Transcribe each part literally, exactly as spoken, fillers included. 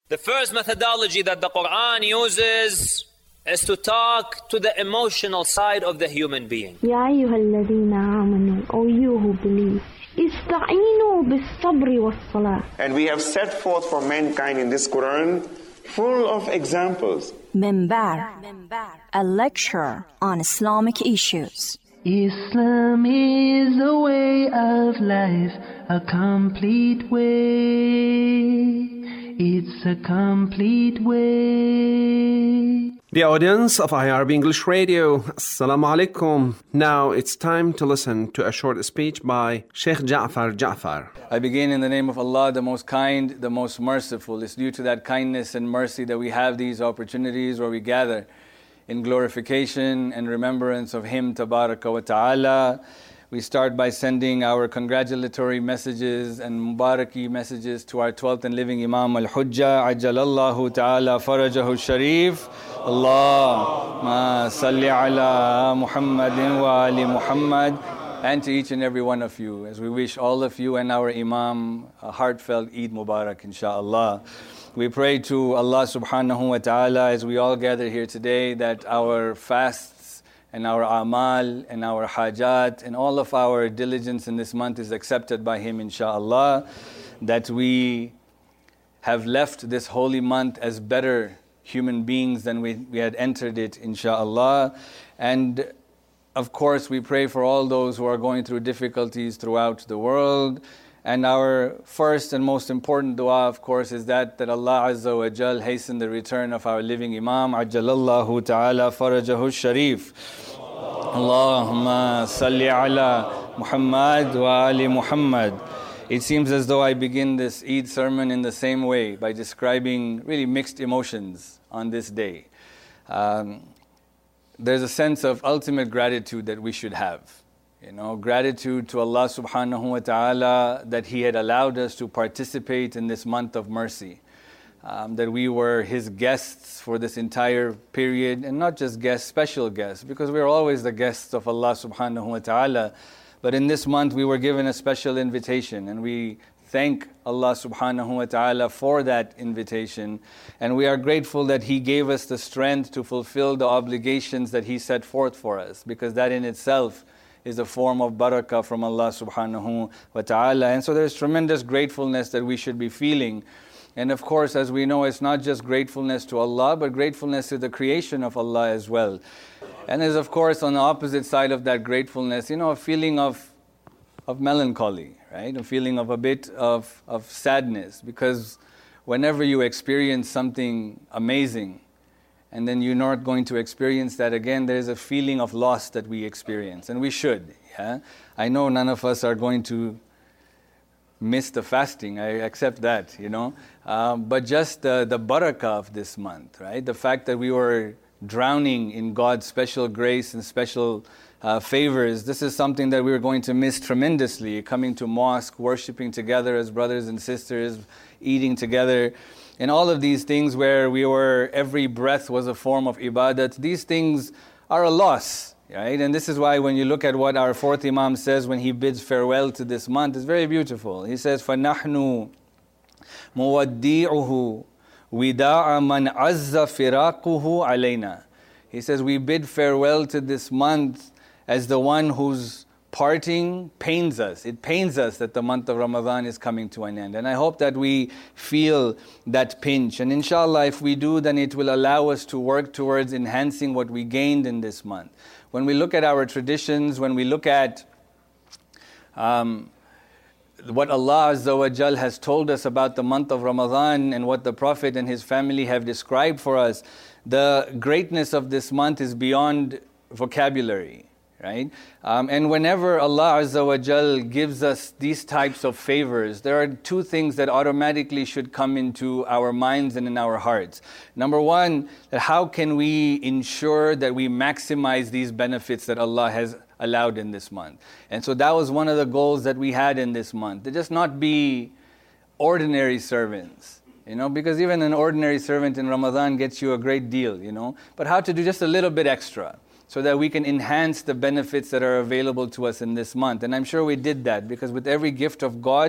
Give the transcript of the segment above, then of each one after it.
The first methodology that the Quran uses is to talk to the emotional side of the human being. يا أيها الذين آمنوا, O you who believe, استعينوا بالصبر والصلاة. And we have set forth for mankind in this Quran full of examples. Minbar, a lecture on Islamic issues. Islam is a way of life, a complete way. It's a complete way. The audience of I R B English Radio, Assalamu alaikum. Now it's time to listen to a short speech by Sheikh Ja'far Ja'far. I begin in the name of Allah, the most kind, the most merciful. It's due to that kindness and mercy that we have these opportunities where we gather in glorification and remembrance of Him, Tabaraka wa Ta'ala. We start by sending our congratulatory messages and Mubaraki messages to our twelfth and living Imam Al-Hujjah, Ajjalallahu Ta'ala Farajahu Sharif. Allahumma salli ala Muhammadin wa ali Muhammad. And to each and every one of you, as we wish all of you and our Imam a heartfelt Eid Mubarak, inshaAllah. We pray to Allah subhanahu wa ta'ala as we all gather here today that our fasts and our amal and our hajat and all of our diligence in this month is accepted by Him, inshaAllah. That we have left this holy month as better human beings than we, we had entered it, inshaAllah. And of course, we pray for all those who are going through difficulties throughout the world. And our first and most important dua, of course, is that that Allah Azza wa Jal hasten the return of our living Imam, Ajjalallahu Ta'ala Farajahu Sharif. Allahumma salli ala Muhammad wa ali Muhammad. It seems as though I begin this Eid sermon in the same way, by describing really mixed emotions on this day. Um, there's a sense of ultimate gratitude that we should have. You know, gratitude to Allah subhanahu wa ta'ala that He had allowed us to participate in this month of mercy. Um, that we were His guests for this entire period, and not just guests, special guests, because we're always the guests of Allah subhanahu wa ta'ala. But in this month we were given a special invitation, and we thank Allah subhanahu wa ta'ala for that invitation. And we are grateful that He gave us the strength to fulfill the obligations that He set forth for us, because that in itself is a form of barakah from Allah subhanahu wa ta'ala. And so there's tremendous gratefulness that we should be feeling. And of course, as we know, it's not just gratefulness to Allah, but gratefulness to the creation of Allah as well. And there's of course on the opposite side of that gratefulness, you know, a feeling of of melancholy, right? A feeling of a bit of, of sadness, because whenever you experience something amazing, and then you're not going to experience that again, there's a feeling of loss that we experience, and we should. Yeah, I know none of us are going to miss the fasting. I accept that, you know. Um, but just the the barakah of this month, right? The fact that we were drowning in God's special grace and special uh, favors. This is something that we are going to miss tremendously. Coming to mosque, worshiping together as brothers and sisters, eating together. And all of these things where we were, every breath was a form of ibadat, these things are a loss, right? And this is why when you look at what our fourth Imam says when he bids farewell to this month, it's very beautiful. He says, فَنَحْنُ مُوَدِّعُهُ وِدَاعَ مَنْ عَزَّ فِرَاقُهُ عَلَيْنَا. He says, we bid farewell to this month as the one who's parting pains us. It pains us that the month of Ramadan is coming to an end. And I hope that we feel that pinch. And inshallah, if we do, then it will allow us to work towards enhancing what we gained in this month. When we look at our traditions, when we look at um, what Allah Azza wa Jal has told us about the month of Ramadan and what the Prophet and his family have described for us, the greatness of this month is beyond vocabulary. Right? Um, and whenever Allah Azza wa Jal gives us these types of favors, there are two things that automatically should come into our minds and in our hearts. Number one, that how can we ensure that we maximize these benefits that Allah has allowed in this month? And so that was one of the goals that we had in this month, to just not be ordinary servants. You know, because even an ordinary servant in Ramadan gets you a great deal, you know, but how to do just a little bit extra, so that we can enhance the benefits that are available to us in this month. And I'm sure we did that, because with every gift of God,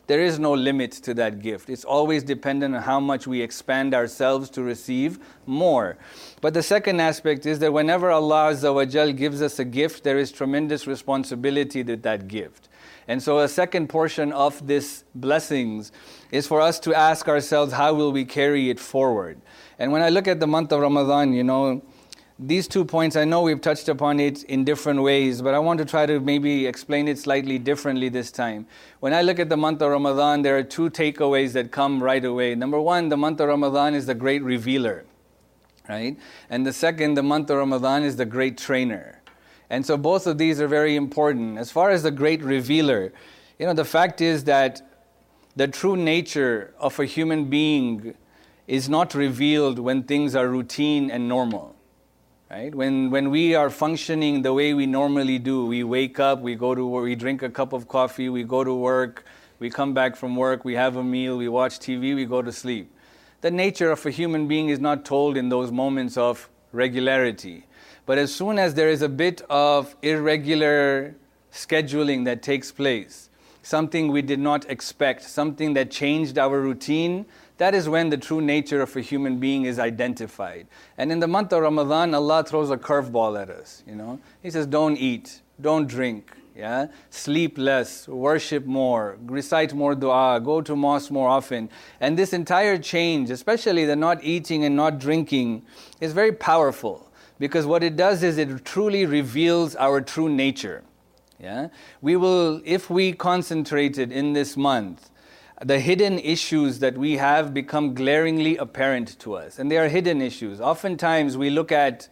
there is no limit to that gift. It's always dependent on how much we expand ourselves to receive more. But the second aspect is that whenever Allah Azza wa Jal gives us a gift, there is tremendous responsibility with that gift. And so a second portion of this blessings is for us to ask ourselves, how will we carry it forward? And when I look at the month of Ramadan, you know, these two points, I know we've touched upon it in different ways, but I want to try to maybe explain it slightly differently this time. When I look at the month of Ramadan, there are two takeaways that come right away. Number one, the month of Ramadan is the great revealer, right? And the second, the month of Ramadan is the great trainer. And so both of these are very important. As far as the great revealer, you know, the fact is that the true nature of a human being is not revealed when things are routine and normal. Right? When when we are functioning the way we normally do, we wake up, we go to work, we drink a cup of coffee, we go to work, we come back from work, we have a meal, we watch T V, we go to sleep. The nature of a human being is not told in those moments of regularity. But as soon as there is a bit of irregular scheduling that takes place, something we did not expect, something that changed our routine, that is when the true nature of a human being is identified. And in the month of Ramadan, Allah throws a curveball at us. You know, He says, don't eat, don't drink, yeah, sleep less, worship more, recite more dua, go to mosque more often. And this entire change, especially the not eating and not drinking, is very powerful. Because what it does is it truly reveals our true nature. Yeah, we will, if we concentrated in this month, the hidden issues that we have become glaringly apparent to us. And they are hidden issues. Oftentimes we look at,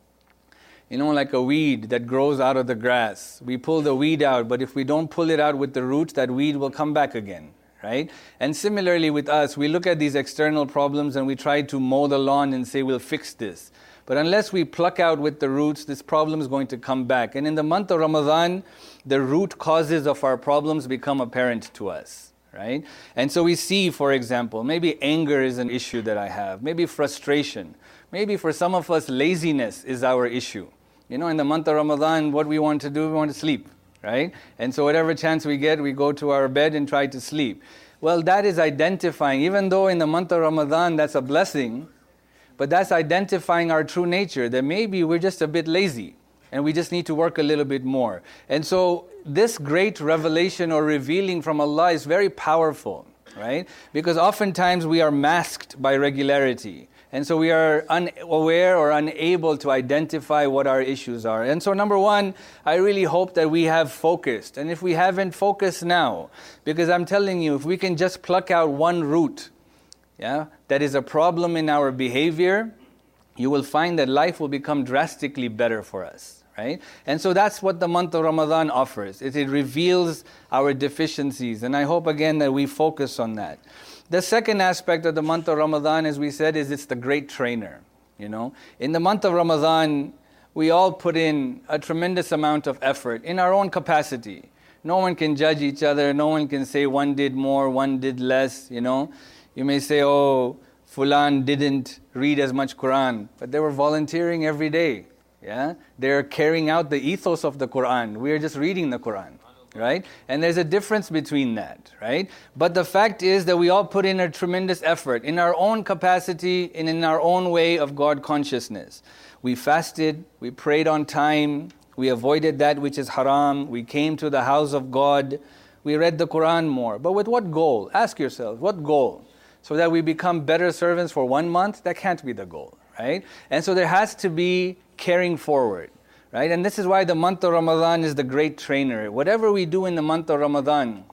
you know, like a weed that grows out of the grass. We pull the weed out, but if we don't pull it out with the roots, that weed will come back again, right? And similarly with us, we look at these external problems and we try to mow the lawn and say, we'll fix this. But unless we pluck out with the roots, this problem is going to come back. And in the month of Ramadan, the root causes of our problems become apparent to us, right? And so we see, for example, maybe anger is an issue that I have. Maybe frustration. Maybe for some of us, laziness is our issue. You know, in the month of Ramadan, what we want to do, we want to sleep, right? And so whatever chance we get, we go to our bed and try to sleep. Well, that is identifying, even though in the month of Ramadan, that's a blessing, but that's identifying our true nature, that maybe we're just a bit lazy and we just need to work a little bit more. And so this great revelation or revealing from Allah is very powerful, right? Because oftentimes we are masked by regularity. And so we are unaware or unable to identify what our issues are. And so number one, I really hope that we have focused. And if we haven't focused now, because I'm telling you, if we can just pluck out one root, yeah, that is a problem in our behavior, you will find that life will become drastically better for us, right? And so that's what the month of Ramadan offers. It, it reveals our deficiencies. And I hope again that we focus on that. The second aspect of the month of Ramadan, as we said, is it's the great trainer. You know, in the month of Ramadan, we all put in a tremendous amount of effort in our own capacity. No one can judge each other. No one can say one did more, one did less, you know. You may say, oh, Fulan didn't read as much Quran, but they were volunteering every day. Yeah, they're carrying out the ethos of the Quran. We are just reading the Quran, right? And there's a difference between that, right? But the fact is that we all put in a tremendous effort in our own capacity and in our own way of God consciousness. We fasted, we prayed on time, we avoided that which is haram, we came to the house of God, we read the Quran more. But with what goal? Ask yourself, what goal? So that we become better servants for one month? That can't be the goal, right? And so there has to be carrying forward, right? And this is why the month of Ramadan is the great trainer. Whatever we do in the month of Ramadan,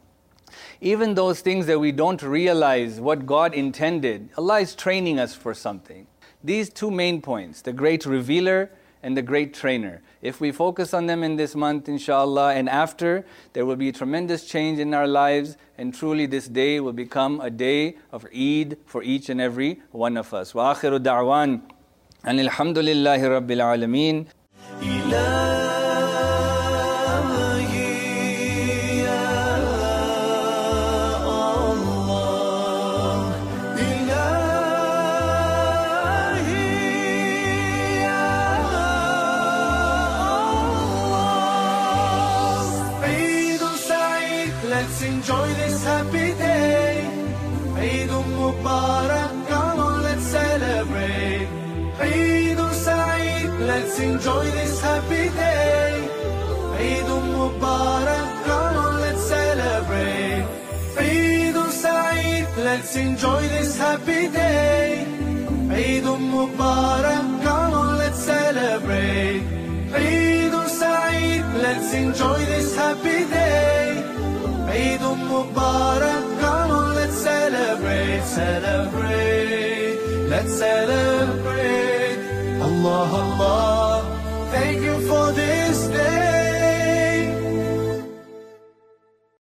even those things that we don't realize what God intended, Allah is training us for something. These two main points, the great revealer and the great trainer. If we focus on them in this month, inshallah, and after, there will be a tremendous change in our lives, and truly this day will become a day of Eid for each and every one of us. Wa akhiru da'wan and alhamdulillahi rabbil alameen. Let's enjoy this happy let's enjoy this happy day. Eid Mubarak, come on, let's celebrate. Eid Saeed, let's enjoy this happy day. Eid Mubarak, come on, let's celebrate. Eid Saeed, let's enjoy this happy day. Eid Mubarak, come on, let's celebrate, celebrate, let's celebrate. Allah, Allah, thank you for this